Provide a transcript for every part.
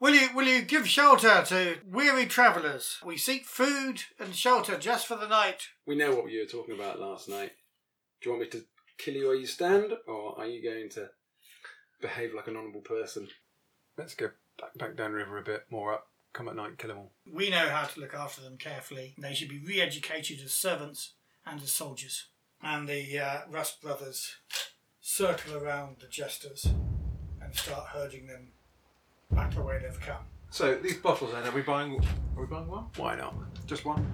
Will you give shelter to weary travellers? We seek food and shelter just for the night. We know what you were talking about last night. Do you want me to kill you where you stand, or are you going to behave like an honourable person? Let's go back downriver a bit, more up. Come at night and kill them all. We know how to look after them carefully. They should be re-educated as servants and as soldiers. And the Rust brothers circle around the jesters and start herding them back the way they've come. So these bottles then, are we buying one? Why not? Just one?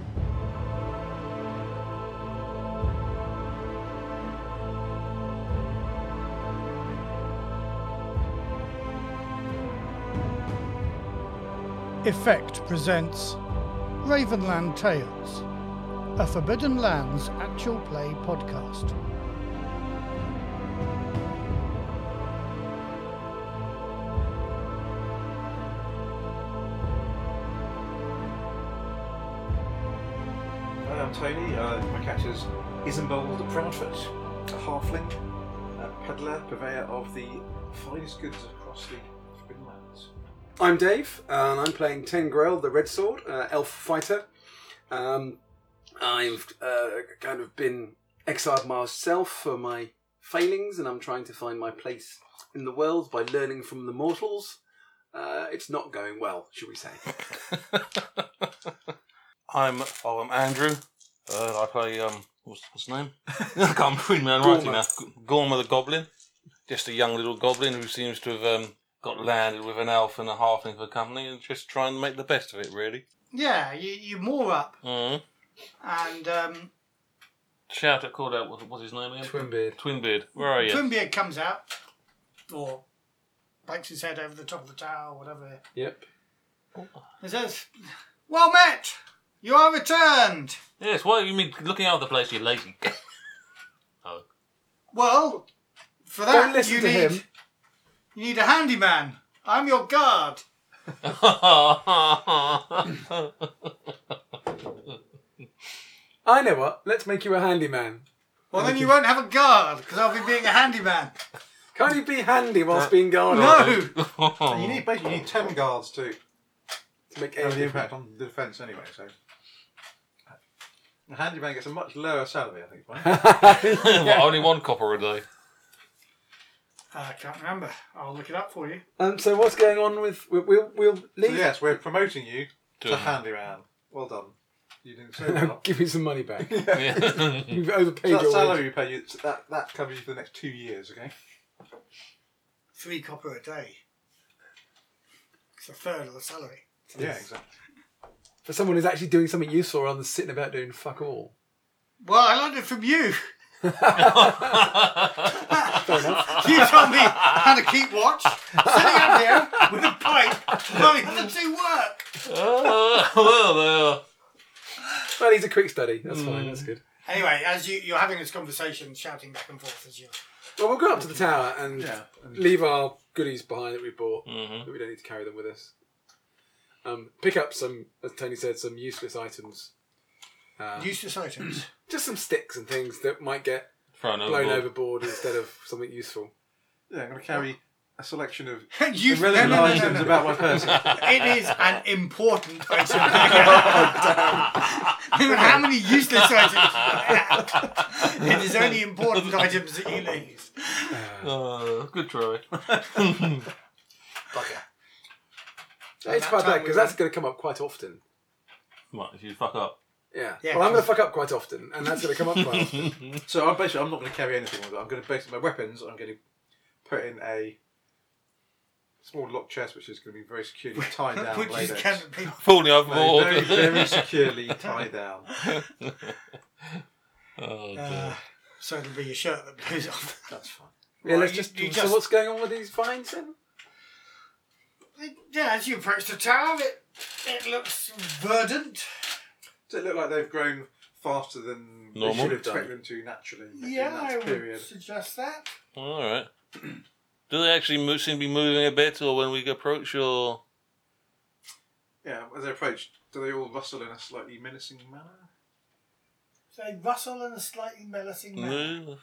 Effect presents Ravenland Tales, a Forbidden Lands actual play podcast. I'm Tony. My catch is Isambald Proudfoot, a halfling, peddler, purveyor of the finest goods across the Forbidden Lands. I'm Dave, and I'm playing Tengrel, the Red Sword, elf fighter. I've kind of been exiled myself for my failings, and I'm trying to find my place in the world by learning from the mortals. It's not going well, shall we say. I'm Andrew. I play what's his name? I can't read my own writing now. Gorma the Goblin, just a young little goblin who seems to have got landed with an elf and a halfling for company, and just trying to make the best of it, really. Yeah, you moor up, Mm-hmm. and Called out. What's his name again? Twinbeard. Where are you? Twinbeard comes out, or banks his head over the top of the tower, or whatever. Yep. He says, "Well met! You are returned." Yes. What you mean? Looking out of the place, you lazy. Oh. Well, for that Don't listen you to need him. you need a handyman. I'm your guard. I know what. Let's make you a handyman. Well, then you won't have a guard because I'll be being a handyman. Can't you be handy whilst being guarded? No. So you need 10 guards to make have any the impact on the defence anyway. So the handyman gets a much lower salary, I think. Right? What, only one copper a day. I can't remember. I'll look it up for you. So what's going on with... We'll leave... So yes, we're promoting you to To- handyman. Well done. You did so well. Give me some money back. Yeah. You've overpaid So that your salary wage. we pay you, that covers you for the next 2 years, okay? 3 copper a day. It's a third of the salary. Yeah, exactly. For someone who's actually doing something useful rather than sitting about doing fuck all. Well, I learned it from you. Fair enough. You told me how to keep watch. Sitting up here with a pipe, running to do work. Well, Well, he's a quick study. That's fine. That's good. Anyway, as you're having this conversation, shouting back and forth as you. Well, we'll go up to the tower and leave our goodies behind that we bought. Mhm. But we don't need to carry them with us. Pick up some, as Tony said, some useless items. Useless items. Just some sticks and things that might get thrown blown overboard. overboard instead of something useful. Yeah, I'm going to carry a selection of You- irrelevant no. items about my person. It is an important item. How many useless items do I have? It is only important items that you lose. Good try. Bugger. It's quite bad because that's going to come up quite often. What, if you fuck up? Yeah. Yeah, Well, I'm going to fuck up quite often, and that's going to come up quite often. So I'm not going to carry anything with it. I'm going to basically my weapons. I'm going to put in a small locked chest, which is going to be very securely tied down. Which is later. can be. Falling overboard. Very, very securely tied down. Oh, dear. So it'll be your shirt that blows off. That's fine. Yeah, let's You- just... you So what's going on with these vines then? Yeah, as you approach the tower, it looks verdant. Does it look like they've grown faster than Normal? we should expect them to naturally Yeah, in I that period? would suggest that. All right. Do they actually seem to be moving a bit, or when we approach, or... Yeah, as they approach, do they all rustle in a slightly menacing manner? So they rustle in a slightly menacing manner. Move?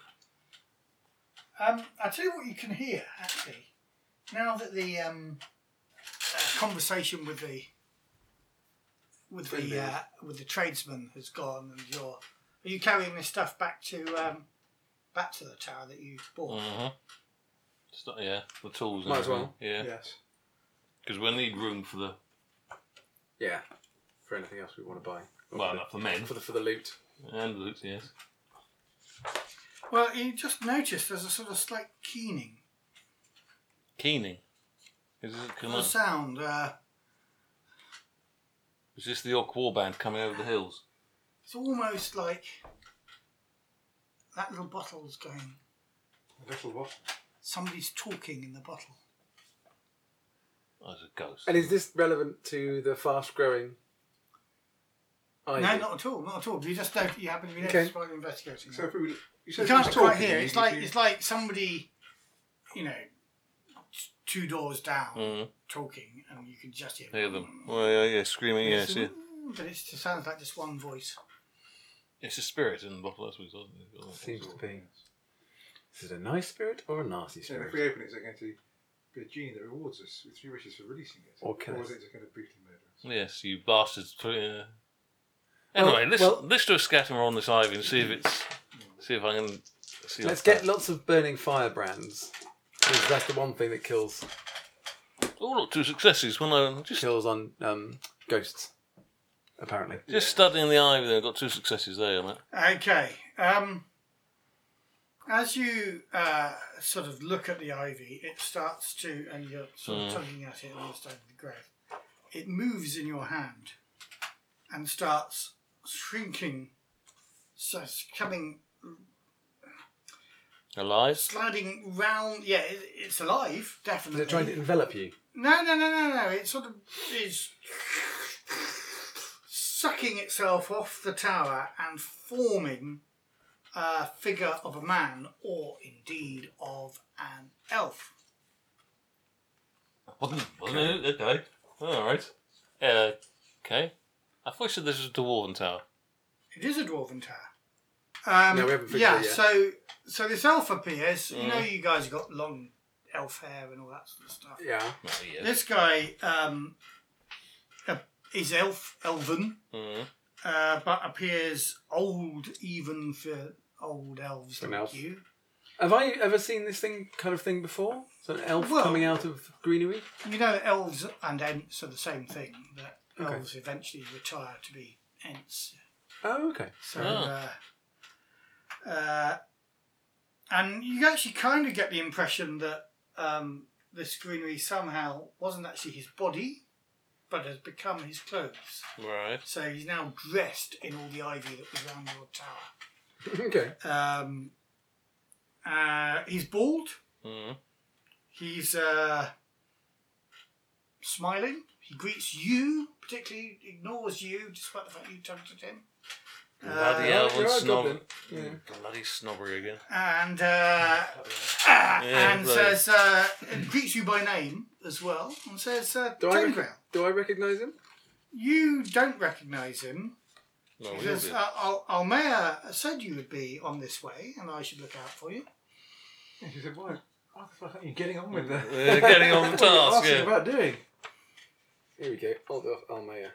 I'll tell you what you can hear, actually. Now that the conversation with the tradesman has gone, and are you carrying this stuff back to the tower that you bought? Yeah, the tools. Might as well. Yeah. Yes. Because we'll need room for the. Yeah. For anything else we want to buy. Well, not for men. For the loot. And loot, yes. Well, you just noticed there's a sort of slight keening. Keening. Is it A sound. Is this the Orc War Band coming over the hills? It's almost like that little bottle's going. A little what? Somebody's talking in the bottle. Oh, it's a ghost. And is this relevant to the fast-growing ivy? No, not at all. Not at all. You just don't. You happen to be noticed while you're investigating. So if we, you can't quite hear. It's like somebody, two doors down talking, and you can just hear them. Well, yeah, screaming. Yes, yeah. But it sounds like just one voice. It's a spirit in the bottle. That's what it Seems to be. Is it a nice spirit or a nasty So spirit? if we open it, is it going to be a genie that rewards us with 3 wishes for releasing it? Or kill is us? it just going to brutally murder us? Yes, you bastards. Anyway, well- let's do a scatter on this ivy and see if it's. See if I can. See Let's get lots of burning firebrands. Because that's the one thing that kills Oh, look, 2 successes. When I just ghosts. Apparently. just studying the ivy, there, I've got 2 successes there, mate. Okay. As you sort of look at the ivy, it starts to, and you're sort of tugging at it and understanding the growth. It moves in your hand and starts shrinking. So it's coming, Alive? sliding round. Yeah, it's alive, definitely. Is it trying to envelop you? No. It sort of is sucking itself off the tower and forming a figure of a man, or indeed of an elf. Wasn't it? Okay. Alright. Okay. I thought you said this was a dwarven tower. It is a dwarven tower. No, we haven't figured yeah, it yet. so this elf appears. You know, you guys have got long elf hair and all that sort of stuff. Yeah. Oh, yeah. This guy is elven, but appears old even for old elves An like elf. you. Have I ever seen this kind of thing before? So an elf Well- coming out of greenery? You know, elves and ents are the same thing. That elves eventually retire to be ents. Oh, okay. So, and you actually kind of get the impression that this greenery somehow wasn't actually his body, but has become his clothes. Right. So he's now dressed in all the ivy that was around your tower. Okay. He's bald. Mm. He's smiling. He greets you, particularly ignores you, despite the fact you tugged at him. Bloody you're elven a snob. goblin. Bloody snobbery again. And bloody- says, greets you by name as well, and says, Tangrail. Do I recognise him? You don't recognise him, No, we because did. Almea said you would be on this way, and I should look out for you. And she said, why the fuck aren't you getting on with the... Getting on the what are you task, asking yeah. about doing? Here we go. Hold off Almea.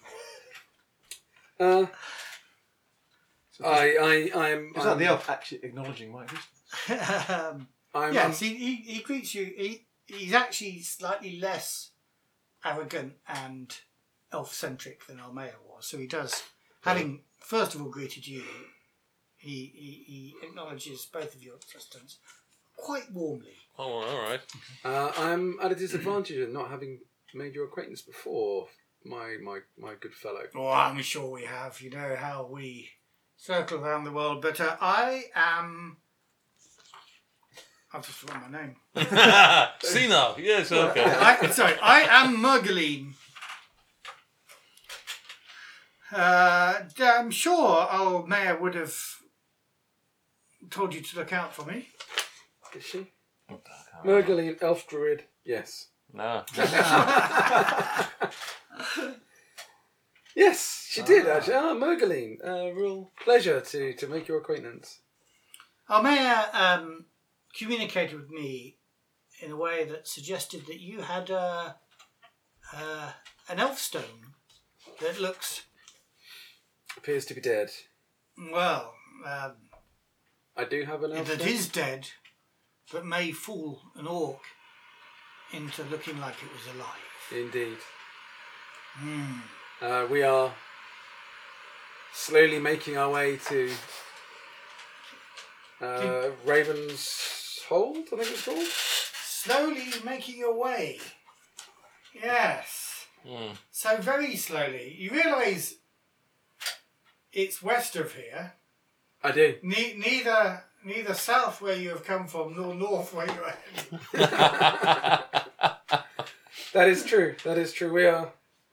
I'm. Is that the elf actually acknowledging my existence? Yes, he greets you. He's actually slightly less arrogant and elf-centric than Almea was. So he does, having first of all greeted you, he acknowledges both of your existence quite warmly. Oh, all right. I'm at a disadvantage in not having made your acquaintance before, my good fellow. Oh, I'm sure we have. You know how we circle around the world. But I am... I've just forgotten my name. Sina, yes, okay. I am Murgaline. I'm sure our mayor would have told you to look out for me. Is she? Murgaline, elf druid. Yes. No. Yes, she did actually. Murgaline. Real pleasure to make your acquaintance. Our mayor communicated with me in a way that suggested that you had an elf stone that looks, Appears to be dead. well, I do have an elf that stone. is dead, but may fool an orc into looking like it was alive. Indeed. We are slowly making our way to Raven's Hold, I think it's called. Slowly making your way. Yes. So very slowly. You realise it's west of here. I do. Neither south where you have come from nor north where you are heading. That is true. We are.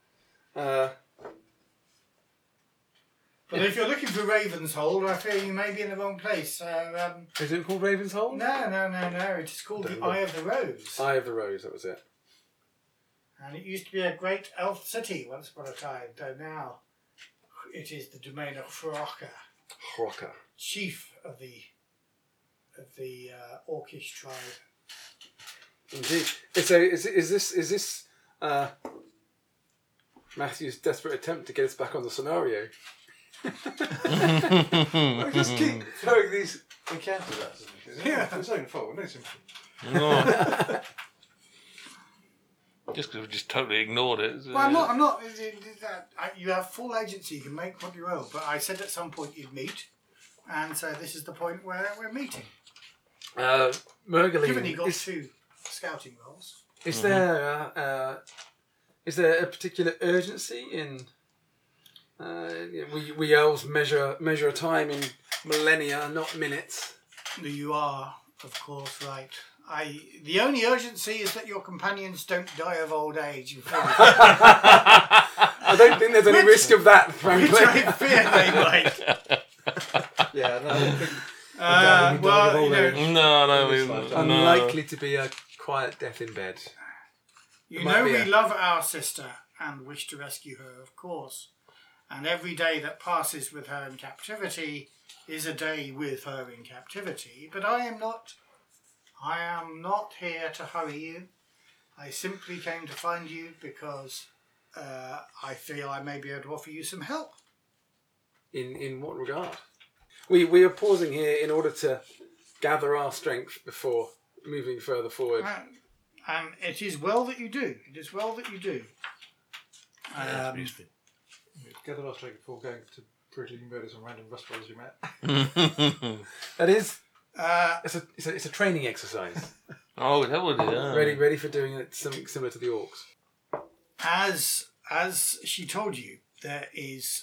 But if you're looking for Ravenshold, I fear you may be in the wrong place. Is it called Raven's Hold? No. It is called the Eye of the Rose. Eye of the Rose, that was it. And it used to be a great elf city once upon a time, though now it is the domain of Hroka, Hroka. chief of the Orcish tribe. Indeed. Is this Matthew's desperate attempt to get us back on the scenario? I just keep throwing these encounters at us. Yeah. It's own fault. No sympathy. No. Just because we just totally ignored it. Well, I'm not. You have full agency. You can make what you will. But I said at some point you'd meet, and so this is the point where we're meeting. Murgaline, Given you got 2 scouting roles. is there a particular urgency in? We elves measure time in millennia, not minutes. You are, of course, right. The only urgency is that your companions don't die of old age. I don't think there's any risk of that, Which frankly. I fear they might. Yeah, no, I don't think. Well, you know, No, Unlikely to be a quiet death in bed. you It might know be we a- love our sister and wish to rescue her, of course. And every day that passes with her in captivity is a day with her in captivity. But I am not here to hurry you. I simply came to find you because I feel I may be able to offer you some help. In what regard? We are pausing here in order to gather our strength before moving further forward. And it is well that you do. Gather our strength before going to brutally murder some random Rust Brothers you met. That is, it's a training exercise. Oh, that would Ready for doing it, something similar to the orcs. As she told you, there is.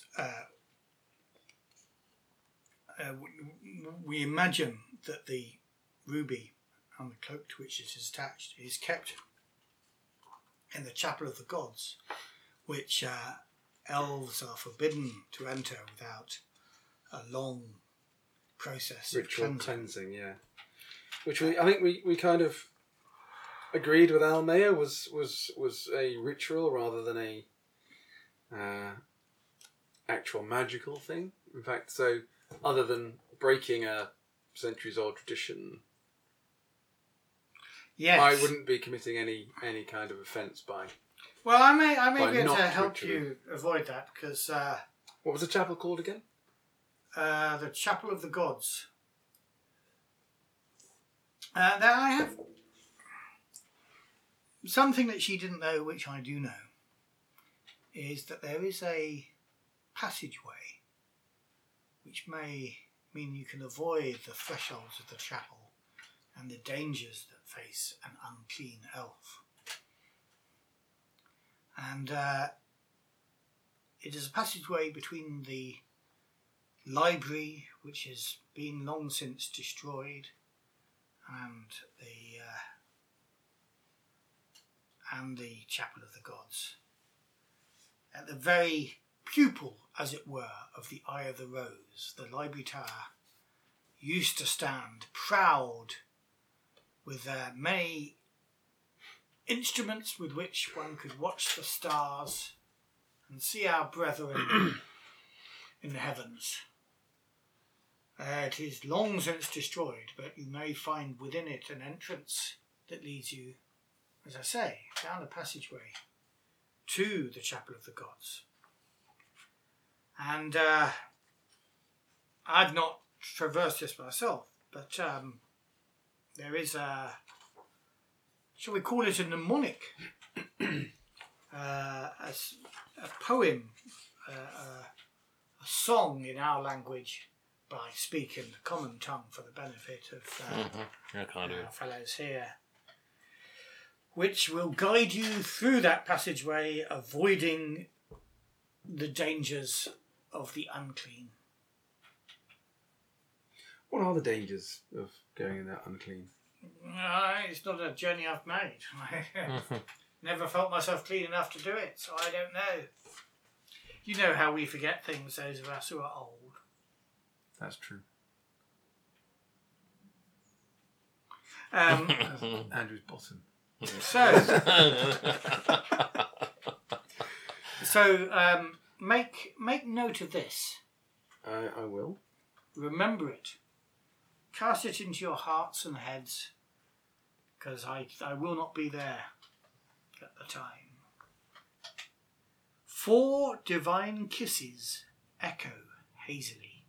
We imagine that the ruby and the cloak to which it is attached is kept in the Chapel of the Gods, which elves are forbidden to enter without a long process Ritual of cleansing, yeah. Which I think we kind of agreed with Almea was a ritual rather than a actual magical thing. In fact, so other than breaking a centuries-old tradition, Yes. I wouldn't be committing any kind of offence by. Well, I may by be able not to help ritually. you avoid that because What was the chapel called again? the Chapel of the Gods. Now I have something that she didn't know, which I do know, is that there is a passageway which may mean you can avoid the thresholds of the chapel and the dangers that face an unclean elf. And it is a passageway between the library, which has been long since destroyed, and the Chapel of the Gods. At the very pupil, as it were, of the Eye of the Rose, the library tower used to stand proud with many instruments with which one could watch the stars and see our brethren in the heavens. It is long since destroyed, but you may find within it an entrance that leads you, as I say, down a passageway to the Chapel of the Gods. And I've not traversed this myself, but there is shall we call it a mnemonic, a poem, a song in our language, but I speak in the common tongue for the benefit of our fellows here, which will guide you through that passageway, avoiding the dangers of the unclean. What are the dangers of going in that unclean? It's not a journey I've made. I never felt myself clean enough to do it, so I don't know. You know how we forget things, those of us who are old. That's true. Andrew's bottom. So make note of this. I will. Remember it. Cast it into your hearts and heads, because I will not be there at the time. 4 divine kisses echo hazily.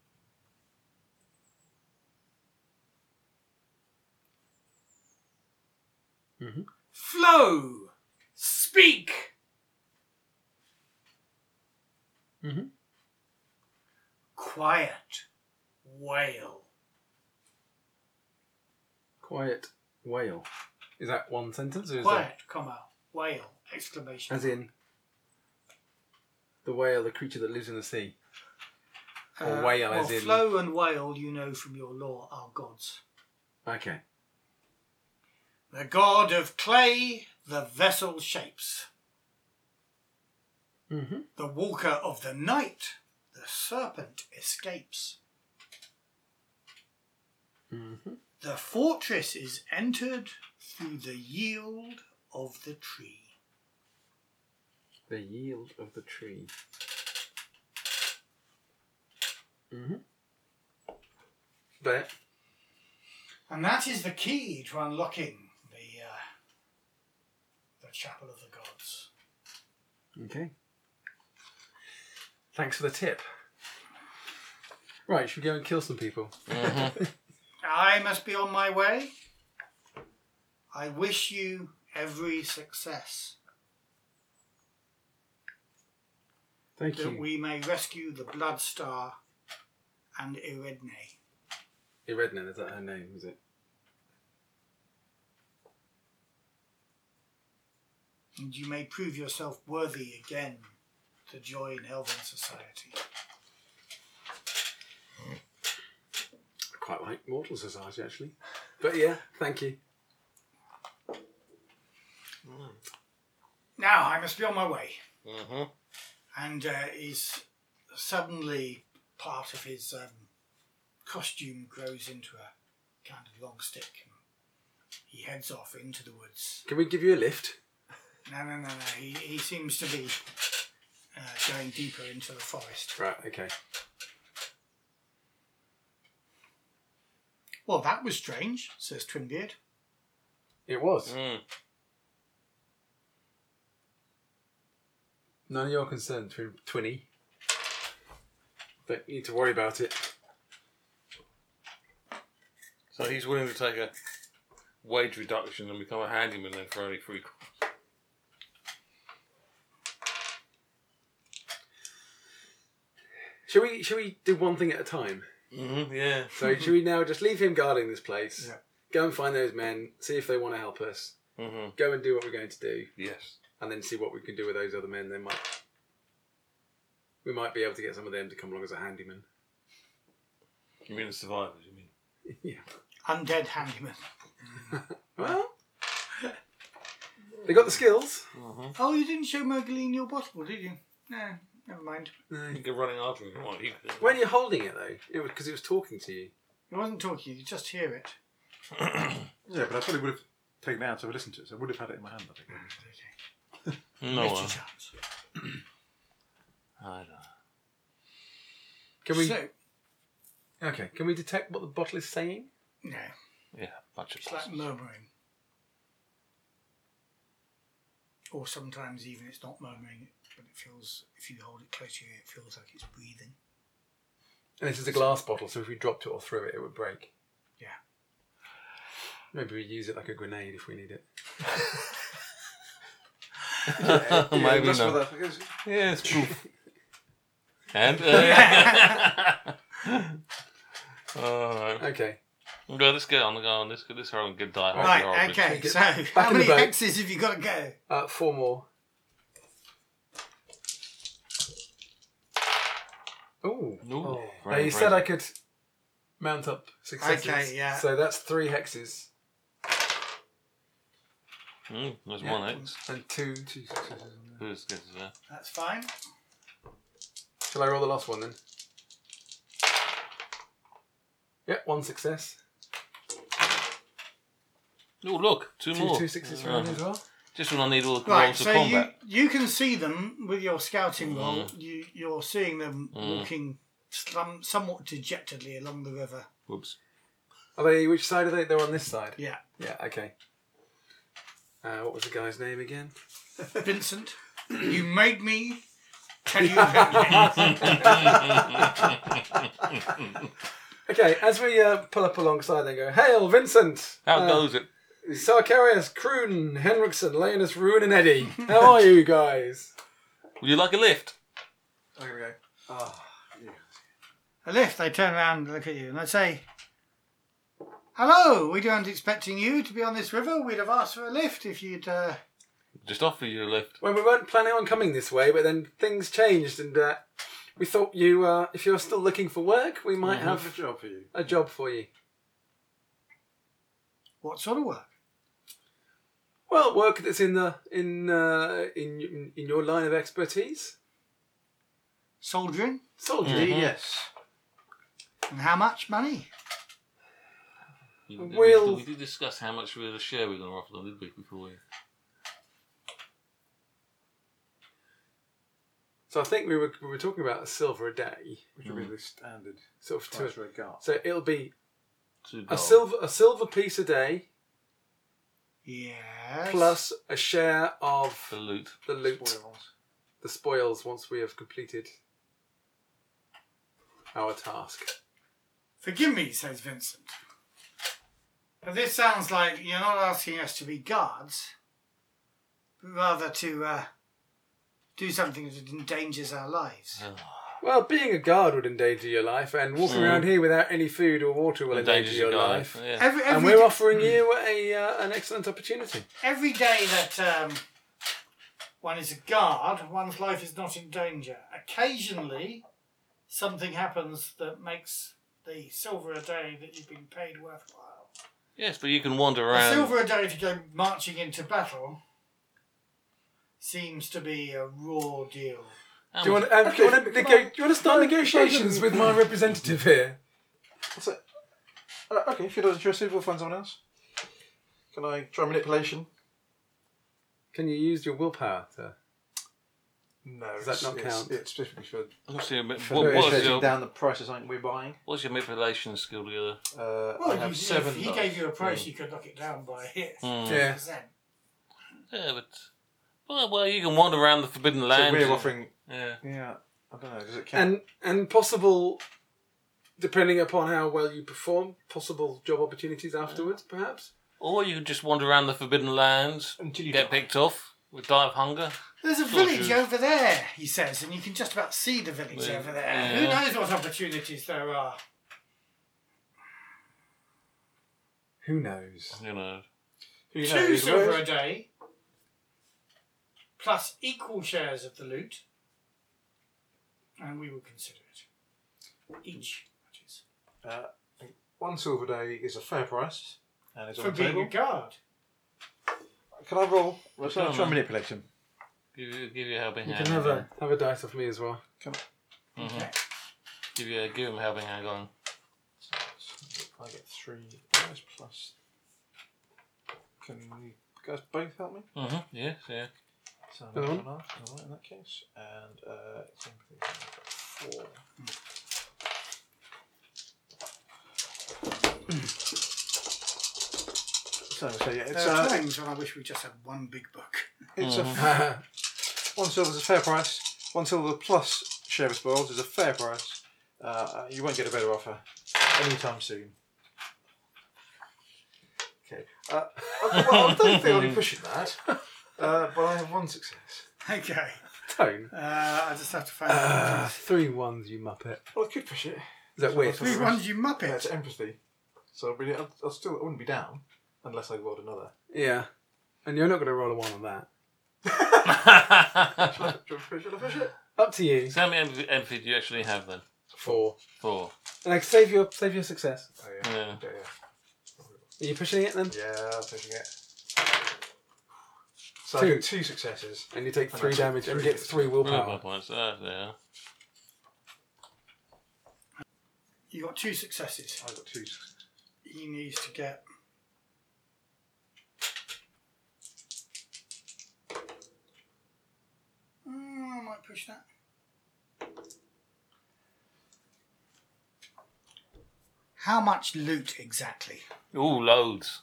Mm-hmm. Flow! Speak! Mm-hmm. Quiet. Wail. Quiet whale. Is that one sentence? Or is Quiet, comma, wail, exclamation. As in the whale, the creature that lives in the sea? Or whale as in... Flow and wail, you know from your lore, are gods. Okay. The god of clay, the vessel shapes. Mm-hmm. The walker of the night, the serpent escapes. Mm-hmm. The fortress is entered through the yield of the tree. The yield of the tree. Mm-hmm. There. And that is the key to unlocking the Chapel of the Gods. Okay. Thanks for the tip. Right, should we go and kill some people? Mm-hmm. I must be on my way. I wish you every success. Thank you. That we may rescue the Blood Star and Eridne. Eredna, is that her name, is it? And you may prove yourself worthy again to join Elven Society. I quite like Mortal Society, actually. But yeah, thank you. Now I must be on my way. Mm-hmm. And is suddenly part of his costume grows into a kind of long stick. And he heads off into the woods. Can we give you a lift? No. He seems to be going deeper into the forest. Right, okay. Well, that was strange, says Twinbeard. It was. Mm. None of your concern, Twinny. Don't need to worry about it. So he's willing to take a wage reduction and become a handyman then for only 3 quid. Shall we do one thing at a time? Mm-hmm, yeah. So should we now just leave him guarding this place? Yeah. Go and find those men, see if they want to help us. Mm-hmm. Go and do what we're going to do. Yes. And then see what we can do with those other men. We might be able to get some of them to come along as a handyman. You mean the survivors, you mean? Yeah. Undead handyman. Well, they got the skills. Mm-hmm. Oh, you didn't show Mergeline your bottle, did you? No, never mind. You can running after him. What, he could. When you're holding it though, it was because it was talking to you. He wasn't talking, you just hear it. Yeah, but I probably would have taken it out to have listened to it, so I would have had it in my hand, I think. No Lift one. your chance. I don't know. Can we? So, Okay. Can we detect what the bottle is saying? no, Yeah, bunch of it's like bastards. murmuring. Or sometimes even it's not murmuring, but it feels, if you hold it close to your ear, it feels like it's breathing. And this is a glass bottle, so if we dropped it or threw it, it would break. Yeah. Maybe we use it like a grenade if we need it. Maybe that's not. what that is. Yeah, it's proof. And? Oh, no. Okay. Well, let's get on. This horrible good die. Right, horribly. okay, Get so back how in the many boat. hexes have you got to go? 4 more. Ooh. Ooh, Now very you said I impressive. could mount up successes. Okay, yeah. So that's 3 hexes There's Yeah. one X. and 2 successes. Who's this? That's fine. Shall I roll the last one then? Yep, 1 success. Oh, look, two more. 2 6s for me as well. Just when I need all the Right, rolls of so combat. you can see them with your scouting roll. You're seeing them walking somewhat dejectedly along the river. Whoops. Are they? Which side are they? They're on this side. Yeah. Yeah. Okay. What was the guy's name again? Vincent, you made me tell you about it. Okay, as we pull up alongside, they go, "Hail, Vincent! How goes it? Sarkarius, Kroon, Henriksen, Leonus, Ruin, and Eddie. How are you guys?" Would you like a lift? Oh, here we go. Ah, yeah. A lift, they turn around and look at you and they say, "Hello, we weren't expecting you to be on this river. We'd have asked for a lift if you'd..." Just offer you a lift. Well, we weren't planning on coming this way, but then things changed, and we thought you, if you're still looking for work, we might have have a job for you. a job for you. What sort of work? Well, work that's in your line of expertise. Soldiering? Soldiering. Yes. And how much money? We did discuss how much of a share we were going to offer them, did we, before we... So I think we were talking about a silver a day, Which would be the standard sort of price for a guard. So it'll be $2. a silver piece a day Yes. plus a share of The loot. the loot, Spoils. the spoils once we have completed our task. Forgive me, says Vincent. But this sounds like you're not asking us to be guards, but rather to do something that endangers our lives. Well, being a guard would endanger your life, and walking around here without any food or water will endanger your life. Yeah. And we're offering you an excellent opportunity. Every day that one is a guard, one's life is not in danger. Occasionally, something happens that makes the silver a day that you've been paid worthwhile. Yes, but you can wander A around. silver a day to go marching into battle seems to be a raw deal. Do you want to start negotiations with my representative here? What's that? Okay, if you're not interested, we'll find someone else. Can I try manipulation? Can you use your willpower to... No. Does that not count? It's specifically for What's your, negotiating down the price of something we're buying. what's your manipulation skill together? I have 7 If he dice. gave you a price, you could knock it down by a hit. Yeah. 50%. Yeah, but... Well, you can wander around the Forbidden So Land. we're offering... Yeah. Yeah, I don't know, does it count? And possible, depending upon how well you perform, possible job opportunities afterwards, perhaps? Or you can just wander around the Forbidden Lands, Until you get die. picked off, die of hunger. There's a Sort of village shoes. over there, he says, and you can just about see the village Yeah. over there. Yeah. Who knows what opportunities there are? Who knows? You know. Who 2 knows? silver a day, plus equal shares of the loot, and we will consider it. Each, that is. 1 silver day is a fair price. And it's For on the being table. a guard. Can I roll? Let's Come try on. manipulation. Give you a helping You hand. can have a dice off me as well. Okay. Give him a helping hand going. I get 3 dice plus. Can you guys both help me? Yes, yeah. So Another one? 1.5, alright, in that case. And sympathy, 4. So yeah, it's There are times when I wish we just had one big book. It's a 1 silver is a fair price. 1 silver plus share of spoils is a fair price. You won't get a better offer anytime soon. Okay. Well, I don't think I'll be pushing that, but I have 1 success. Okay. Tone. I just have to find 3 ones, you muppet. Well, I could push it. Is that weird? 3 ones, you Yeah, muppet. it's empathy. So I wouldn't be down unless I rolled another. Yeah. And you're not going to roll a 1 on that. Should I push it? Up to you. So how many empathy do you actually have then? 4. 4. And like, save your success. Oh, yeah. Yeah. Are you pushing it then? Yeah, I'm pushing it. So 2. I get 2 successes. And you take And 3 I take damage and 3 get 3 willpower. Willpower points. Yeah. You got 2 successes. I've got 2 successes. He needs to get. I might push that. How much loot exactly? Ooh, loads.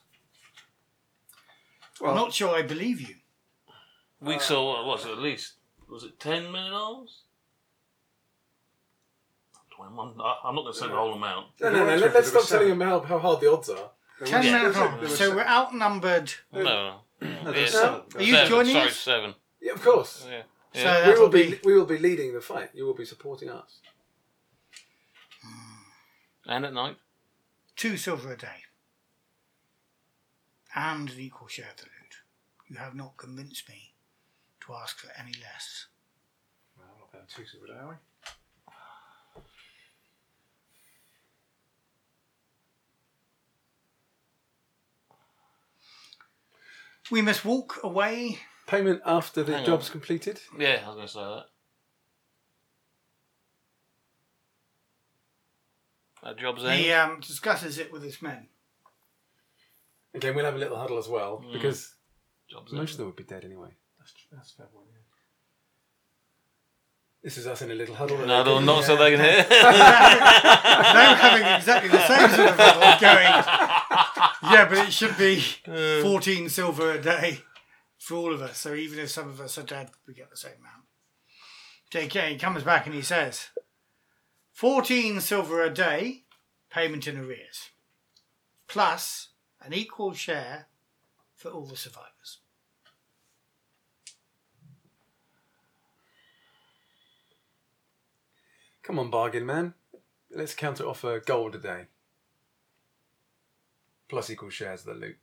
I'm not sure I believe you. We saw, what was it, at least, was it $10 million? 21. I'm not going to say the whole amount. No. Let's stop telling him how hard the odds are. 10 Yeah. minutes. So we're outnumbered. No. there's Yeah, 7. Are you 7, joining sorry, us? 7. Yeah, of course. Yeah. So Yeah. that'll be We will be leading the fight. You will be supporting us. And at night? 2 silver a day. And an equal share of the loot. You have not convinced me to ask for any less. Well, I'm not paying 2 silver, are we? We must walk away. Payment after the Hang on. job's completed. Yeah, I was going to say that. That job's He end. discusses it with his men. Again, we'll have a little huddle as well because Job's most of end. them would be dead anyway. That's fair point, yeah. This is us in a little huddle. No, no, not so they can hear. They were having exactly the same sort of battle going. Yeah, but it should be 14 silver a day for all of us. So even if some of us are dead, we get the same amount. JK, he comes back and he says, 14 silver a day, payment in arrears, plus an equal share for all the survivors. Come on, bargain man. Let's counter offer gold a day. Plus equal shares of the loot.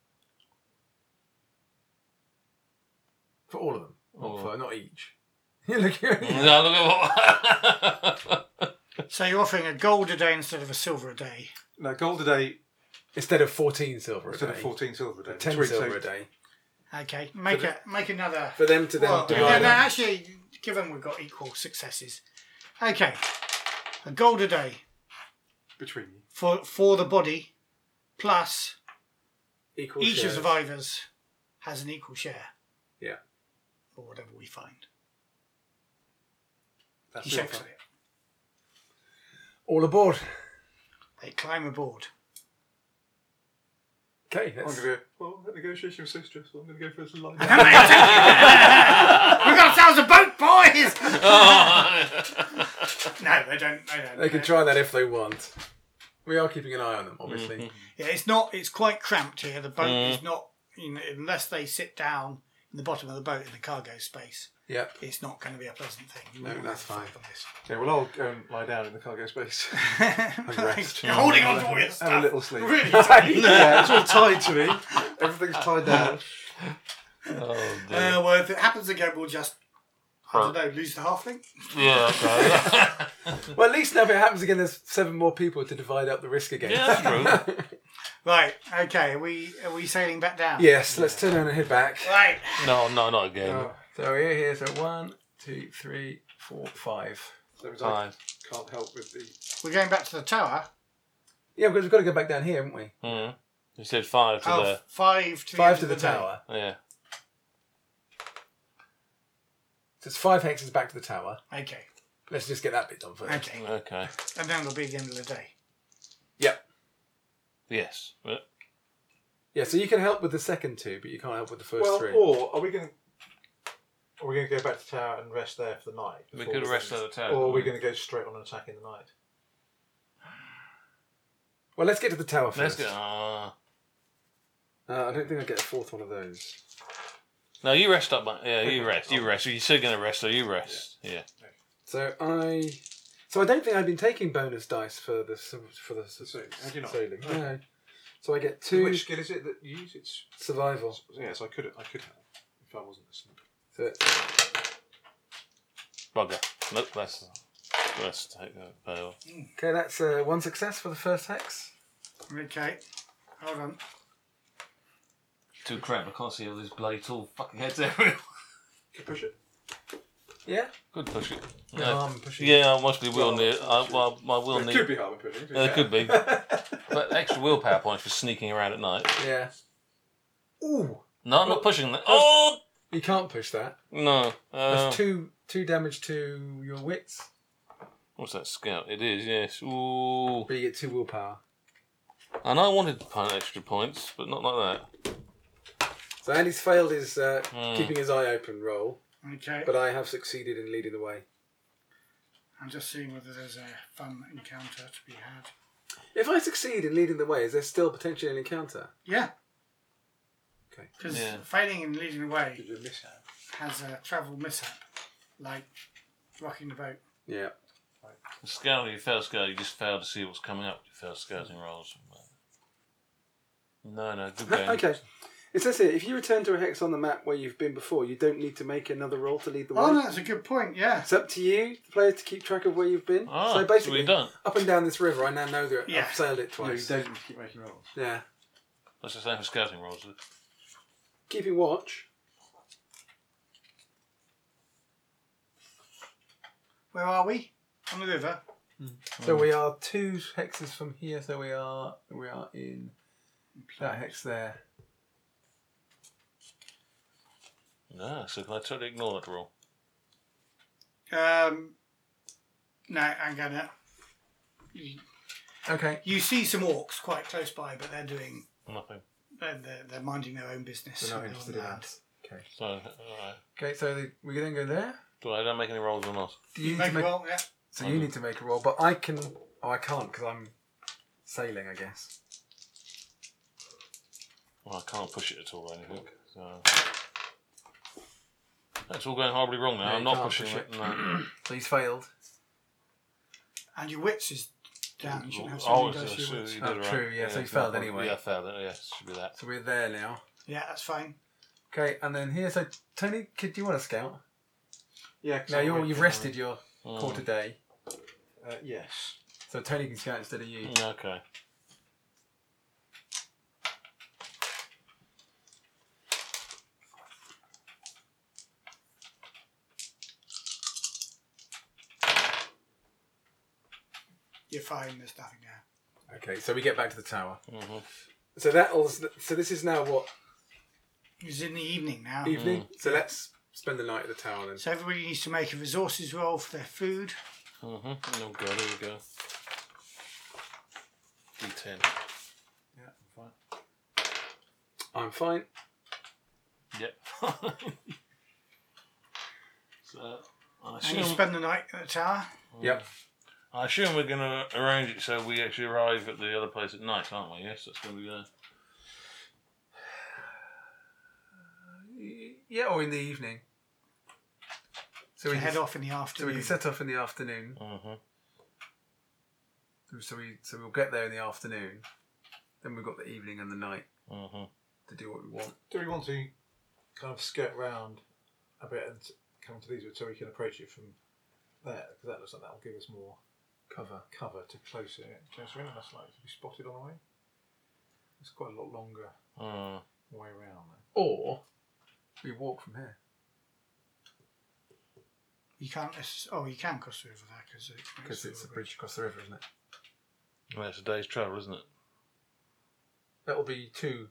For all of them. Not each. You're looking at me. No, look at what. So you're offering a gold a day instead of a silver a day. No, gold a day Instead of 14 silver a instead day. of 14 silver a day. 10 Which silver we a day. Okay, make another. For them to then Well, divide no, up. actually, given we've got equal successes. Okay, a gold a day between you. for the body, plus Equal each of shares. the survivors has an equal share. Yeah. Or whatever we find. That's He the checks offer. it. All aboard. They climb aboard. Okay, I'm let's... going to go, well, that negotiation was so stressful, I'm going to go for this line. We've got ourselves a boat, boys! No, they don't. They can try that if they want. We are keeping an eye on them, obviously. Yeah, it's not. It's quite cramped here. The boat is not. Unless they sit down in the bottom of the boat in the cargo space, Yep. it's not going to be a pleasant thing. No, that's fine. Okay, well, I'll go and lie down in the cargo space. rest. You're holding on to all your Have a stuff. little sleep. Really tight. Yeah, it's all tied to me. Everything's tied down. Oh, dear. Well, if it happens again, we'll just, I don't know, lose the halfling. Yeah, okay. Well, at least now if it happens again, there's 7 more people to divide up the risk again. Yeah, that's true. Right. Okay. Are we sailing back down? Yes, let's turn around and head back. Right. No, not again. So we're here. So 1, 2, 3, 4, 5. So I 5. can't help with the... We're going back to the tower. Yeah, because we've got to go back down here, haven't we? Mm. You said 5 to there. 5 to 5 end to of the day. tower. Yeah. So it's 5 hexes back to the tower. Okay. Let's just get that bit done first. Okay. Okay. And then it'll be the end of the day. Yep. Yes. Yeah, so you can help with the second two, but you can't help with the first three. Or are we going to go back to the tower and rest there for the night? We could rest at the tower. Or are we going to go straight on and attack in the night? Well, let's get to the tower first. Let's go. I don't think I get a fourth one of those. No, you rest up, mate. Yeah, you rest. You rest. You're still going to rest, so you rest. Yeah. So I don't think I've been taking bonus dice for the Have you not? sailing. No. So I get 2 Which skill is it that you use? It's survival. so I could have if I wasn't listening. So Bugger. Nope, let's take that fail. okay, that's 1 success for the first hex. Okay, hold on. Too cramped. I can't see all these bloody tall fucking heads everywhere. Can you push it? Yeah. Could push it. No, I'm pushing. Yeah, I must be will Well, near. My will It need. could be hard pushing. It could be. But extra willpower points for sneaking around at night. Yeah. Ooh. No, I'm not pushing that. Oh You can't push that. no. That's two damage to your wits, What's that scout? It is, yes. Ooh. but you get 2 willpower. And I wanted to put extra points, but not like that. So Andy's failed his keeping his eye open roll, Okay, but I have succeeded in leading the way. I'm just seeing whether there's a fun encounter to be had. If I succeed in leading the way, is there still potentially an encounter? Yeah, Okay. because Yeah. failing in leading the way Did you miss out? has a travel mishap, like rocking the boat. Yeah. Scouting, you fail scouting, you just fail to see what's coming up. You fail scouting rolls. No, good game. Okay. It says here, if you return to a hex on the map where you've been before, you don't need to make another roll to lead the way. Oh, no, that's a good point. Yeah. It's up to you, the player, to keep track of where you've been. Ah, so basically, we're done. up and down this river, I now know that Yeah. I've sailed it No, you twice. don't keep making rolls. Yeah. That's the same for scouting rolls. Is it? Keeping watch. Where are we? On the river. So we are 2 hexes from here, so we are in that hex there. No, so can I totally ignore that roll? No, I'm gonna. Okay. You see some orcs quite close by, but they're doing. Nothing. They're minding their own business. We're not They're interested on in land. that. Okay. So, alright. Okay, so we then go there. Do I don't make any rolls or not? Do you need Make to a make, roll, yeah. so you need to make a roll, but I can. Oh, I can't because I'm sailing, I guess. Well, I can't push it at all or anything. So. That's all going horribly wrong now. Yeah, I'm you not can't pushing push it. No. So he's failed. And your wits is down. You shouldn't have so Oh, many dice for your wits. you did Oh, right. true, yeah, so you it's failed not- anyway. Yeah, I failed it. Yes, should be that. So we're there now. Yeah, that's fine. Okay, and then here. So Tony, do you want to scout? Yeah. 'cause Now I'm you've waiting rested your Mm. quarter day, yes. so Tony can scout instead of you. Okay. You're fine. There's nothing there. Okay, so we get back to the tower. Mm-hmm. So this is now what, It's in the evening now. evening? So let's spend the night at the tower then. So everybody needs to make a resources roll for their food. Mm-hmm. Oh god, here we go. D10. Yeah, I'm fine. I'm fine. Yep. So I And you assume, spend the night at the tower. Yep. I assume we're going to arrange it so we actually arrive at the other place at night, aren't we? Yes, that's going to be there. Yeah, or in the evening. So To we head can, off in the so we afternoon. can set off in the afternoon. Mm-hmm. So we'll get there in the afternoon. Then we've got the evening and the night Mm-hmm. to do what we want. Do we want to kind of skirt round a bit and come to these so we can approach it from there? Because that looks like that will give us more cover to closer. So we're not less likely to be spotted on the way. It's quite a lot longer way around there. Or we walk from here. You can't. You can cross the river there Because it's a bridge across the river, isn't it? Well, it's a day's travel, isn't it? That'll be two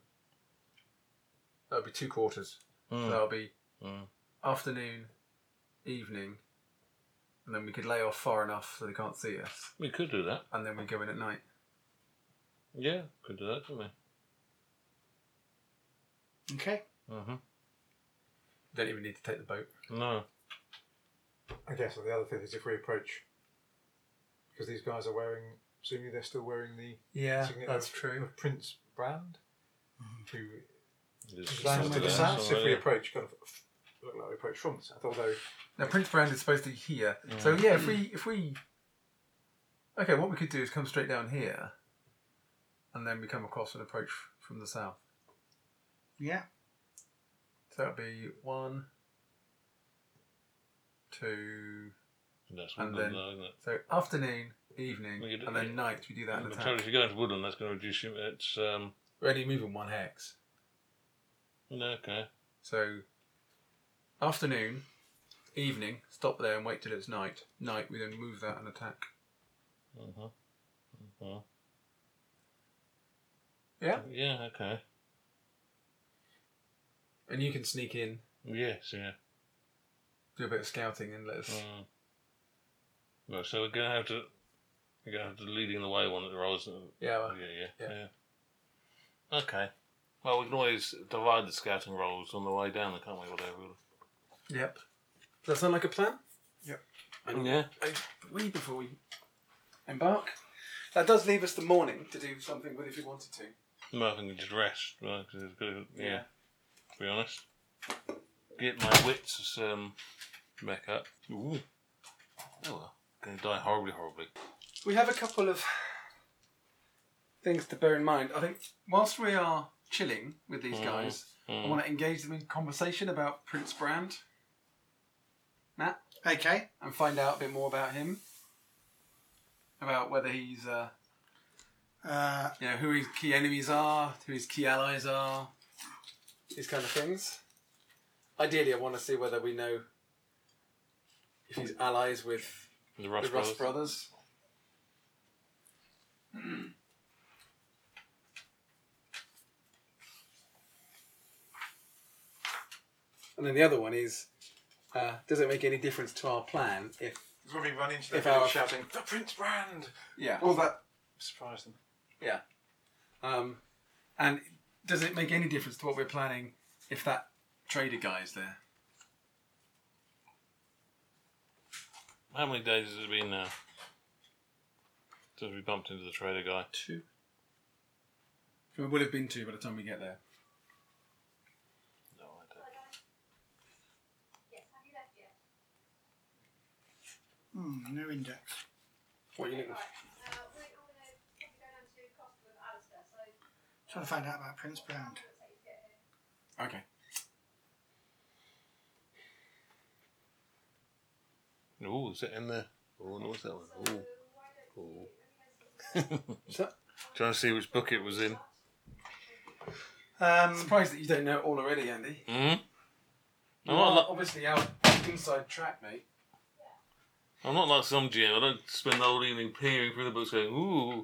quarters. Mm. That'll be Mm. afternoon, evening, and then we could lay off far enough so they can't see us, We could do that. and then we go in at night. Yeah, could do that, couldn't we? Okay. Mm-hmm. Don't even need to take the boat. No. I guess the other thing is if we approach, because these guys are wearing, assuming they're still wearing the signet of Prince Brand, who lands to the south. So if we approach, kind of look like we approach from the south, although now Prince Brand is supposed to be here. So yeah, if we okay, what we could do is come straight down here, and then we come across and approach from the south. Yeah. So that'd be 1, 2, That's and Woodland, then though, isn't it? so afternoon, evening, Well, and then night. We do that in But attack. if you go into Woodland, that's going to reduce you. It's We're only moving 1 hex. okay. So afternoon, evening, stop there and wait till it's night. Night, we then move that and attack. Yeah. Yeah. Okay. And you can sneak in, Yes. Yeah. do a bit of scouting, and let us. Right, so we're going to have to. We're going to have to leading the way one of the rolls. Yeah. Well, Yeah. Okay. Well, we can always divide the scouting rolls on the way down, can't we? Whatever. Yep. Does that sound like a plan? Yep. And Yeah. before we embark. That does leave us the morning to do something with if we wanted to. No, I think we just rest. Right? 'Cause it's good. Yeah. To be honest, get my wits back up. Ooh. Oh well, going to die horribly. We have a couple of things to bear in mind. I think whilst we are chilling with these guys, I want to engage them in conversation about Prince Brand. Matt? Okay. And find out a bit more about him. About whether he's, who his key enemies are, who his key allies are, these kind of things. Ideally, I want to see whether we know if he's allies with The Rust the Rust Brothers. And then the other one is, does it make any difference to our plan if when we run into If them our- shouting, "The Prince Brand!" yeah, All that surprise them. yeah, and does it make any difference to what we're planning if that trader guy is there? How many days has it been now since we bumped into the trader guy? 2. It would have been 2 by the time we get there. No, I don't. No index. What are you looking for? Trying to find out about Prince Brand. Okay. Oh, is it in there? Oh, no, what's that one? Oh. What's that? Trying to see which book it was in. Surprised that you don't know it all already, Andy. Hmm? You are obviously out inside track, mate. I'm not like some GM. I don't spend the whole evening peering through the books going, ooh.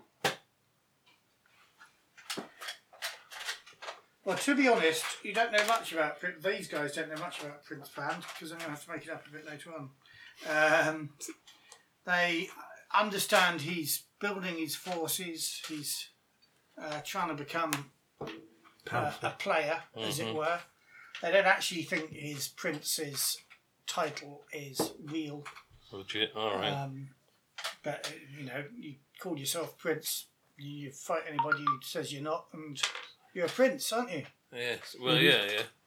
Well, to be honest, you don't know much about these guys. Don't know much about Prince Brand because I'm going to have to make it up a bit later on. They understand he's building his forces. He's trying to become a player, as it were. They don't actually think his prince's title is real. Legit, alright. But, you call yourself prince, you fight anybody who says you're not, and you're a prince, aren't you? Yes, well, yeah.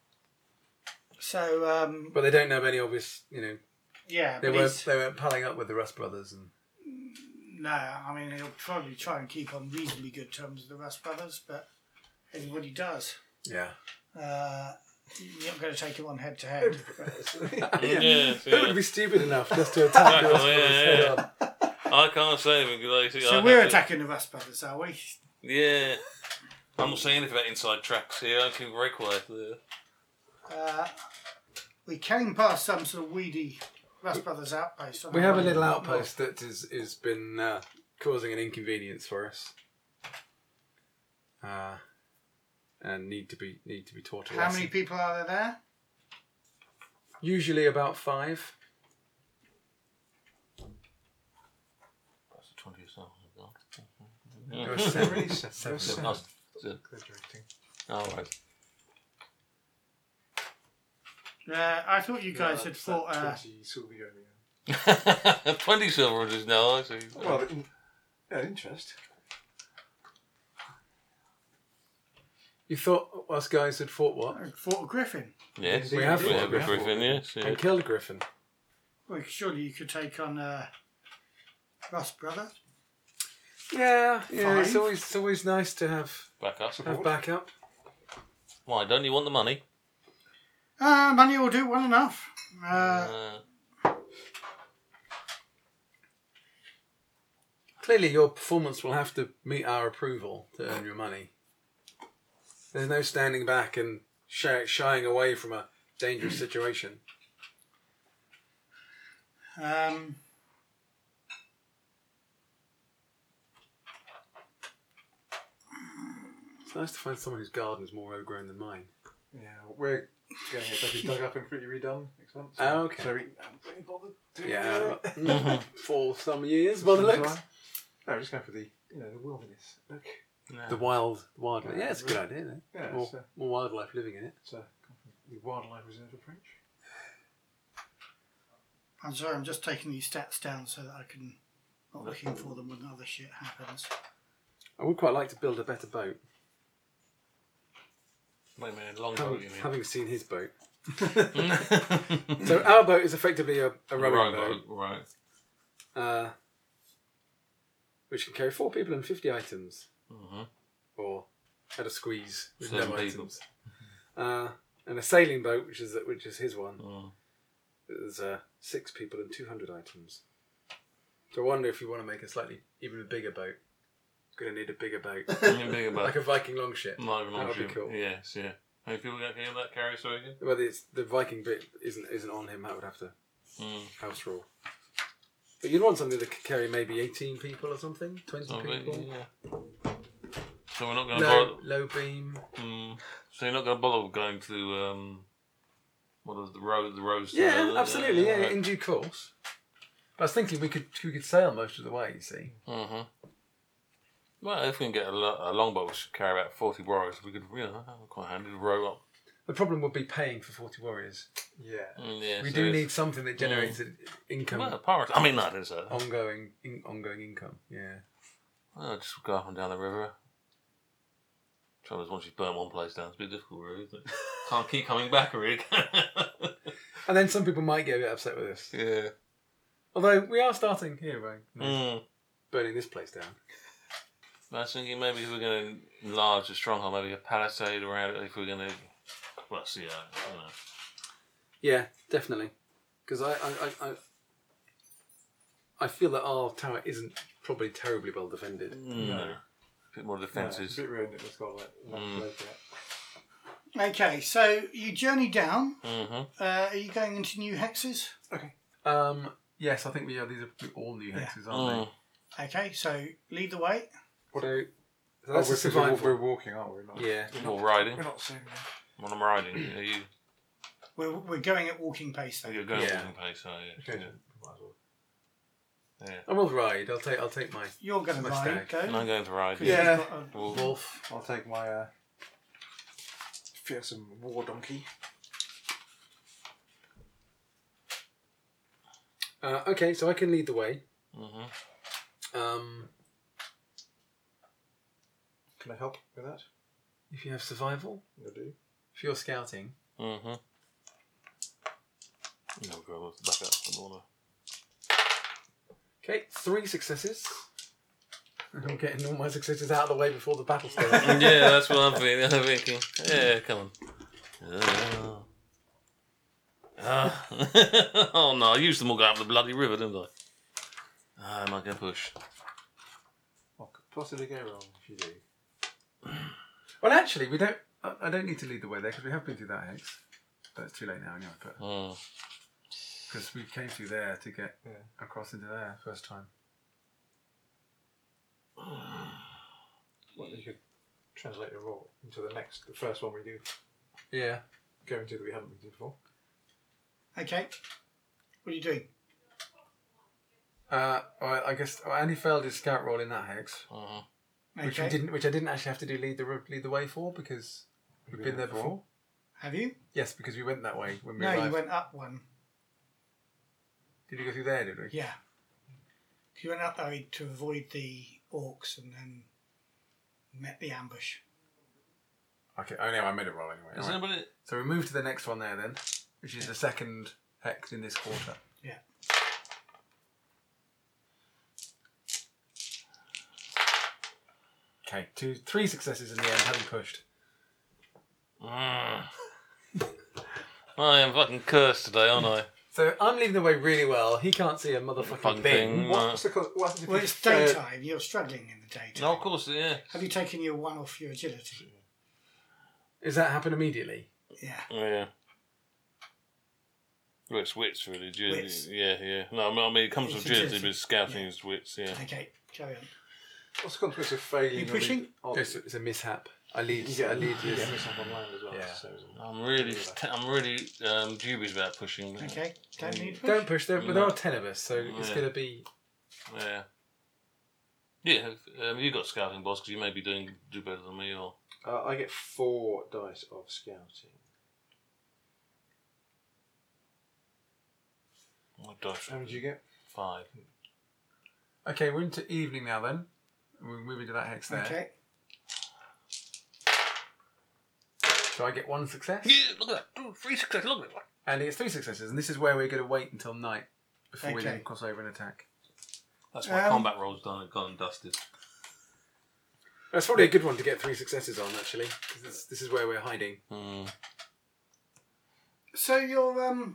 So, But they don't know of any obvious, yeah. they but weren't palling up with the Rust Brothers. And no, I mean, he'll probably try and keep on reasonably good terms with the Rust Brothers, but everybody does. yeah. You're not going to take him on head to head. Who would be stupid enough just to attack the Rust Brothers head on? I can't say anything because So we're attacking the Rust Brothers, are we? Yeah. I'm not saying anything about inside tracks here. I keep very quiet there. We came past some sort of weedy Rust Brothers outpost. On We the have a way little north. outpost that is been causing an inconvenience for us, and need to be taught a How lesson. many people are there? Usually about 5. That's the 20th song. There are 7. Really? Seven. Seven. Exaggerating. All right. I thought you guys had fought. 20 silver yearly. 20 silver it is now, I see. Well, interest. You thought us guys had fought what? Fought a griffin. Yes, We have we fought have a a griffin, yes. And killed a griffin. Well, surely you could take on Rust brother. Yeah, it's Fine. always nice to have Back up. backup. Why, don't you want the money? Money will do well enough. Clearly, your performance will have to meet our approval to earn your money. There's no standing back and shying away from a dangerous situation. It's nice to find someone whose garden is more overgrown than mine. Yeah, we're going to get basically dug up and pretty redone next month. Oh, okay. So we haven't really bothered doing Yeah, it. for some years, by the looks. No, we're just going for the wilderness look. The wildlife. Yeah, it's a good idea. Then. Yeah, More wildlife living in it. it's the wildlife reserve approach. I'm sorry, I'm just taking these stats down so that I can not looking for them when other shit happens. I would quite like to build a better boat. Wait a minute, longboat, you mean? Having seen his boat. So our boat is effectively a rowing boat. Right. Which can carry 4 people and 50 items. Mm-hmm. Or at a squeeze with 7 no people. items. And a sailing boat, which is his one. Mm. There's 6 people and 200 items. So I wonder if you want to make a slightly even bigger boat. Going to need a bigger boat. Bigger boat. Like a Viking longship. Like a That would be longship. cool. Yes, yeah. How many people can that carry, sorry again? Well, the Viking bit isn't on him. That would have to house rule. But you'd want something that could carry maybe 18 people or something, 20 people. Yeah. So we're not going to bother. Low beam. So you're not going to bother going to what is the roads? Yeah, absolutely. Yeah, in due course. But I was thinking we could sail most of the way. You see. Mm-hmm. Well, if we can get a longboat which carry about 40 warriors, we could, quite handy to row up. The problem would be paying for 40 warriors. Yeah. Yeah, We so do it's- need something that generates income. Well, pirate. I mean, that is Ongoing income. Yeah. Well, just go up and down the river. Trouble is, once you've burnt one place down, it's a bit difficult, really, isn't it? Can't keep coming back, really. And then some people might get a bit upset with us. Yeah. Although we are starting here, right? Mm. Burning this place down. I was thinking maybe if we're going to enlarge the stronghold, maybe a palisade around it. If we're going to, well, see, Yeah, definitely. Because I feel that our tower isn't probably terribly well defended. No. A bit more defences. It's a bit ruined. It's got like Okay, so you journey down. Mm-hmm. Are you going into new hexes? Okay. Yes, I think these are all new hexes, aren't Okay, so lead the way. they? So that's a survival. We're walking, aren't we? Not, Yeah. Or riding. We're not saying that. When I'm riding, are you? We're going at walking pace. Are Then. you going Yeah. walking pace? Oh, yeah. Okay. Yeah. Might as well. Yeah. I will ride. I'll take my. You're going to my ride, stag. go. And I'm going to ride. 'Cause Yeah. you've got a- Well, Wolf. I'll take my fearsome war donkey. Okay, so I can lead the way. mm-hmm. Can I help with that? If you have survival, I do. if you're scouting, Mm-hmm. No, go back up. I don't wanna... okay, 3 successes. I'm getting all my successes out of the way before the battle starts. Yeah, that's what I'm thinking. Yeah, come on. Oh no, I used them all going up the bloody river, didn't I? I might get push. What could possibly go wrong if you do? Well, actually, we don't. I don't need to lead the way there because we have been through that hex. But it's too late now anyway. But because we came through there to get across into there first time. Well, you could translate the roll into the first one we do Yeah. go into that we haven't been to before. Okay. What are you doing? Well, I guess Andy failed his scout roll in that hex, Okay. which I didn't actually have to do lead the way for because we've been there before. Have you? Yes, because we went that way when we No, arrived. you went up one. Did you go through there, did we? Yeah. You went up there to avoid the orcs and then met the ambush. Okay, oh no, I made a roll anyway. Is Alright. anybody? So we move to the next one there then, which is the second hex in this quarter. Yeah. Okay, 3 successes in the end, having pushed. I am fucking cursed today, aren't I? So I'm leading the way really well. He can't see a motherfucking Fucking thing. thing. What happens if Well, you it's fail- daytime. You're struggling in the daytime. No, of course, yeah. Have you taken your 1 off your agility? Does that happen immediately? Yeah. Yeah. Well, it's wits, really. Wits. Yeah. No, I mean, it comes It's from agility, agility. but scouting is wits, yeah. Okay, carry on. What's the consequence of failing? You pushing? It's a mishap. I lead. You get I lead you this. get mishap on land as well. Yeah. So I'm really dubious about pushing. Okay, don't need push. Don't push. There are 10 of us, so it's Yeah. going to be. Yeah. Yeah, you got scouting, boss, because you may be do better than me, or... I get 4 dice of scouting. What dice? How many do you get? 5. Okay, we're into evening now then. We're moving to that hex there. Okay. So I get 1 success. Yeah, look at that. 3 success, look at that. And he gets 3 successes, and this is where we're going to wait until night before we Okay. then cross over and attack. That's my combat roll's done, gone and dusted. That's probably a good one to get 3 successes on, actually, because this is where we're hiding. Mm. So your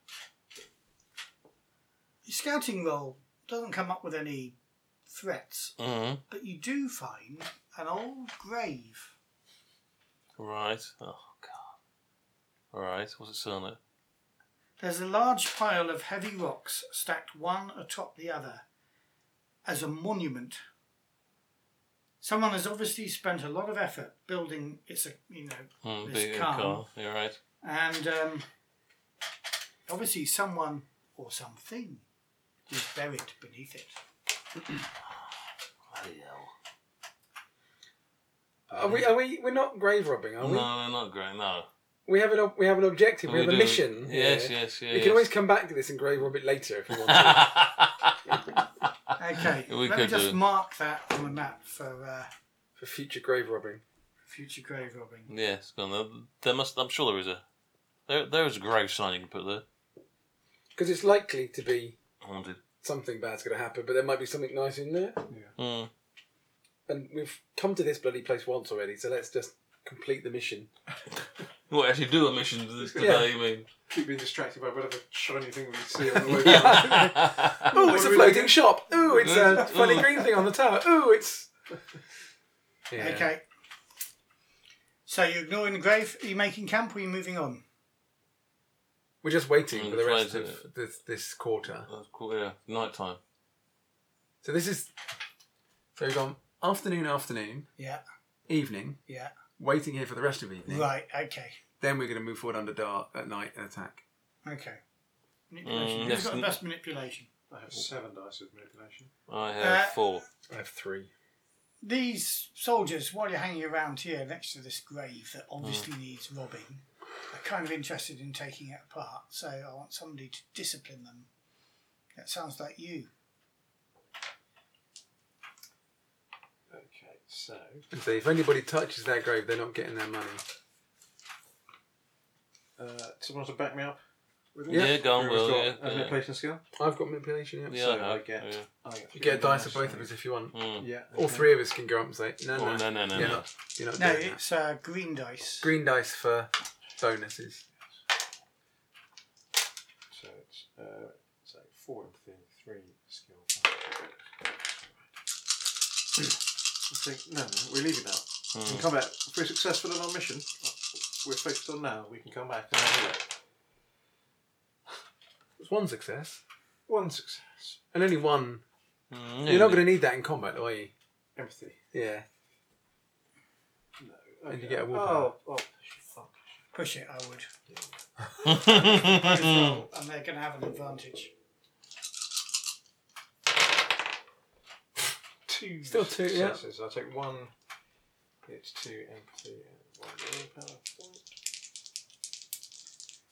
scouting roll doesn't come up with any threats, Mm-hmm. but you do find an old grave. Right. Oh, God. Alright, what's it say on it? There's a large pile of heavy rocks stacked one atop the other as a monument. Someone has obviously spent a lot of effort building this Big calm. car. You're right. And obviously someone or something is buried beneath it. Bloody hell. We're not grave robbing, are we? No, not great, no. We have an objective. We have a do. mission. Yes, here. yes. We can always come back to this and grave rob it later if you want to. Okay, We let me could just do. mark that on the map for For future grave robbing. future grave robbing. Yes, go on. There must. I'm sure there is a. There is a grave sign you can put there. Because it's likely to be Haunted. something bad's going to happen, but there might be something nice in there. Mm. And we've come to this bloody place once already, so let's just complete the mission. What, actually do a mission today, you mean? Keep being distracted by whatever shiny thing we see on the way down. Oh, it's a floating shop. Ooh, it's a funny green thing on the tower. Ooh, it's... Yeah. Okay. So you're ignoring the grave. Are you making camp or are you moving on? We're just waiting for the rest waiting. of this quarter. That's cool, yeah. Night time. So this is... So we've gone afternoon, Yeah, evening, yeah. waiting here for the rest of evening. Right, okay. Then we're going to move forward under dark at night and attack. Okay. Manipulation. Who's yes, got the best manipulation? I have 7 dice of manipulation. I have 4. I have 3. These soldiers, while you're hanging around here next to this grave that obviously needs robbing, are kind of interested in taking it apart. So I want somebody to discipline them. That sounds like you. Okay, so And so if anybody touches their grave, they're not getting their money. someone wants to back me up with it? Yeah, go on, Whoever's Will, got yeah, a yeah. manipulation skill. I've got manipulation, yeah. Yeah, So I have. I get. Yeah. I get You get a dice dice of both of us if you want. Mm. Yeah. All okay. 3 of us can go up and say, no. No. You're not No, doing that. it's green dice. Green dice for bonuses. So it's 4 empathy, 3 skill. I think no, we're leaving now. We can come back if we're successful in our mission. We're focused on now. We can come back and have a look. It's 1 success. 1 success. And only 1. Mm, You're not going to need that in combat, are you? Empathy. Yeah. No. And you get a willpower. Oh. Push it, I would. Bonus roll, and they're going to have an advantage. 2 Still 2, yeah. successes. I'll take 1. It's 2 empathy and 1 willpower point.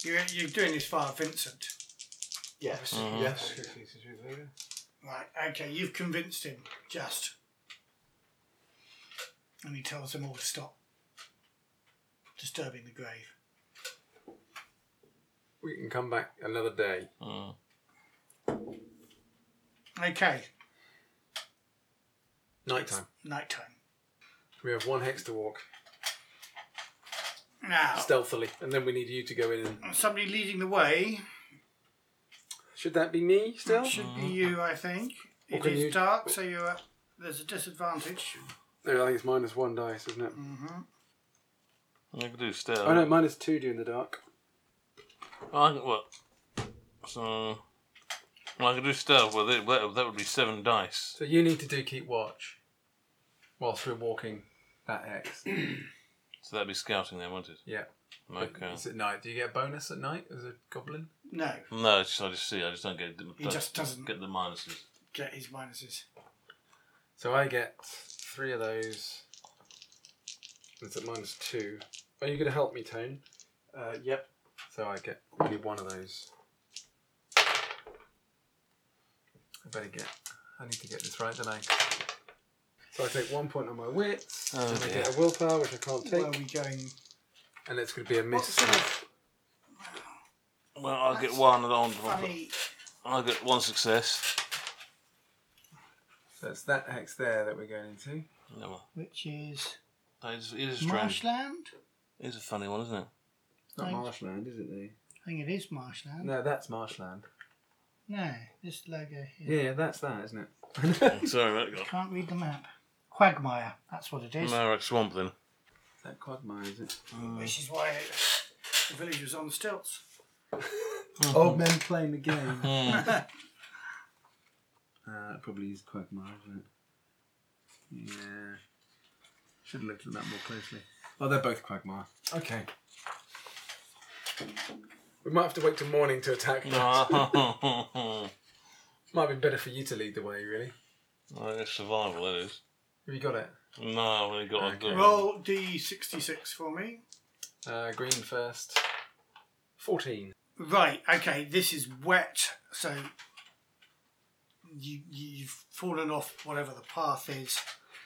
You're doing this via Vincent. Yes. Mhm. Yes. Right, okay, you've convinced him, just. And he tells them all to stop disturbing the grave. We can come back another day. Okay, Nighttime. nighttime. We have 1 hex to walk Now, stealthily, and then we need you to go in and... somebody leading the way. Should that be me still? It should be you, I think. Or It can is you- dark, so there's a disadvantage. No, I think it's -1 dice, isn't it? I could do stealth. Oh no, -2 during the dark. What? So, I could do stealth with it. That would be 7 dice. So you need to do keep watch whilst we're walking that hex. So that'd be scouting then, wouldn't it? Yeah. Okay. It's at night. Do you get a bonus at night as a goblin? No, No, it's just, I just don't get. He just doesn't. get the minuses. get his minuses. So I get 3 of those. It's at -2. Are you going to help me, Tone? Yep. So I get only 1 of those. I need to get this right, don't I? So I take 1 point on my wits, Oh, and I dear. get a willpower, which I can't Where take, are we going? and it's going to be a What miss. sort of Well, I'll get one on. funny... I'll get 1 success. So it's that hex there that we're going into. No, Which is it is strange. marshland? It is a funny one, isn't it? It's not Thanks. marshland, is it, though? I think it is marshland. No, that's marshland. No, this logo here. Yeah, that's that, isn't it? Sorry, that got. Can't read the map. Quagmire, that's what it is. Marek Swamp then. Is that Quagmire, is it? Which is why the village was on stilts. Old men playing the game. Mm. That probably is Quagmire, isn't it? Yeah. Should have looked at that more closely. Oh, they're both Quagmire. Okay. We might have to wait till morning to attack that. No. Might be better for you to lead the way, really. Well, it's survival, that is. Have you got it? No, I've only got a Okay. good. Roll D66 for me. Green first. 14. Right, okay, this is wet, so you've fallen off whatever the path is.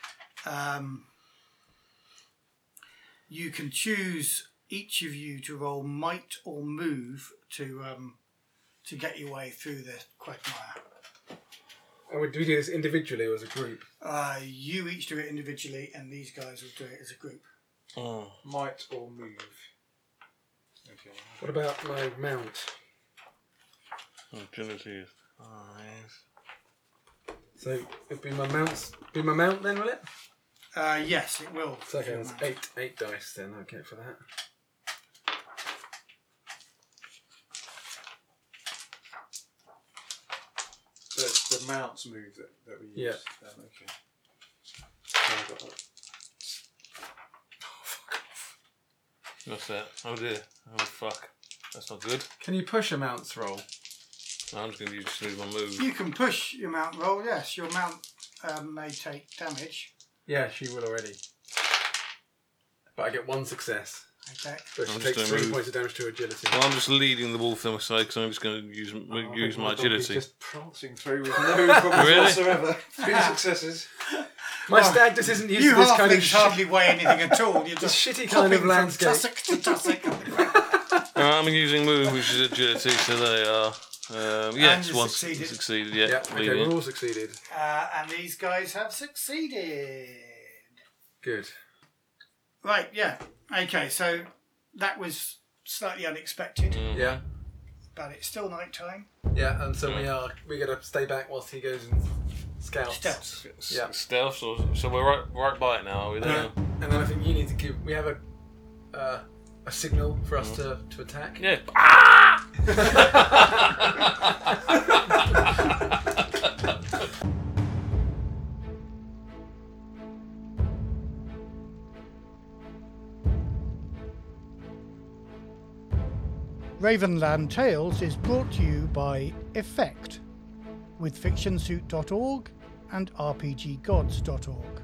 You can choose, each of you, to roll might or move to get your way through the quagmire. And do we do this individually or as a group? You each do it individually, and these guys will do it as a group. Oh. Might or move. Okay. What about my mount? Agility is 5. So it'd be my mount then, will it? Yes, it will. So okay, that's 8 dice then, okay, for that. So it's the mounts move that we use. Yeah. Okay. So I've got that. What's that? Oh dear. Oh fuck. That's not good. Can you push a mount's roll? No, I'm just going to use my move. You can push your mount roll, yes. Your mount may take damage. Yeah, she will already. But I get 1 success. Okay. So she I'm just takes gonna 3 move. points of damage to agility. Well, I'm just leading the wolf on my side because I'm just going to use my agility. Just prancing through with no problems Really? whatsoever. 3 successes. My stag just isn't used You to this kind of halflings hardly weigh anything at all. You're just shitty kind of hopping landscape. from tussock to tussock. I'm using move, which is agility, so they are. Yes, you 1 succeeded. succeeded. Yeah, Yeah, okay, leading. we're all succeeded. And these guys have succeeded. Good. Right, yeah. Okay, so that was slightly unexpected, Yeah. but it's still night time. Yeah, and so we got to stay back whilst he goes and scouts. Stealth. Yeah. Stealth, so we're right by it now, are we there? And then I think you need to give. We have a signal for us to attack. Yeah. Ravenland Tales is brought to you by Effect, with fictionsuit.org and rpggods.org.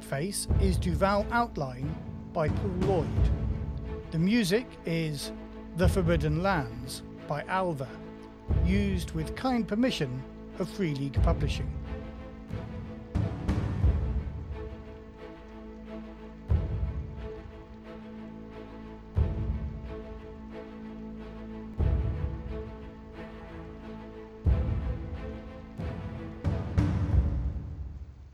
Typeface is Duval Outline by Paul Lloyd. The music is The Forbidden Lands by Alva, used with kind permission of Free League Publishing.